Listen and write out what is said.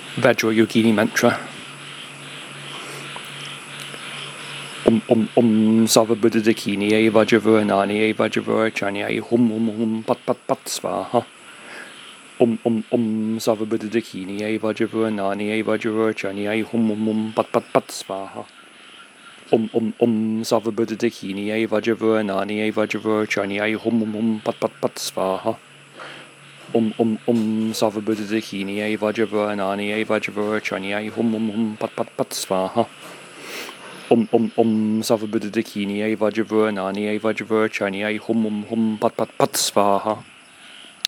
Vajrayogini mantra. Sarvabhuta Dakini, Vajravuranani, Vajravarachani, hum, pat, svaha. Sarvabhuta Dakini, Vajravuranani, Vajravarachani, hum, pat, svaha. Sarvabhuta Dakini, Vajravuranani, Vajravarachani, hum, pat, svaha. Sarvabhuta Dakini, Vajravuranani, Vajravarachani, hum, pat, svaha. Sarvabhuta Dakini, Vajravuranani, Vajravarachani, hum, pat, svaha.